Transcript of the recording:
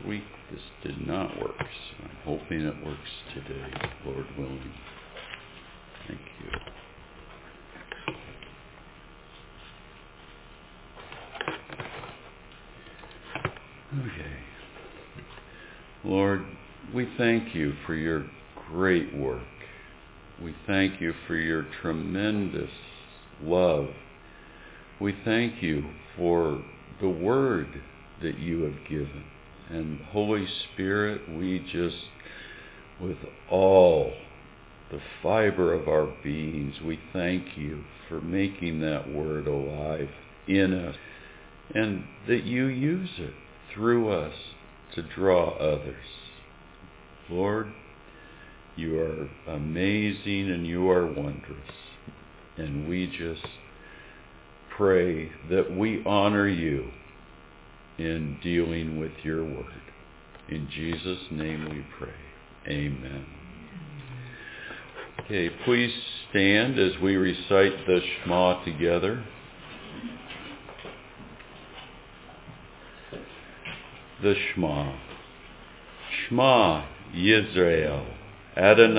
week this did not work, so I'm hoping it works today, Lord willing. Thank you. Okay. Lord, we thank you for your great work. We thank you for your tremendous love. We thank you for the word that you have given. And Holy Spirit, we just, with all the fiber of our beings, we thank you for making that word alive in us, and that you use it through us to draw others. Lord, you are amazing and you are wondrous. And we just pray that we honor you in dealing with your word. In Jesus' name we pray. Amen. Okay, please stand as we recite the Shema together. The Shema. Shema Yisrael, Adonai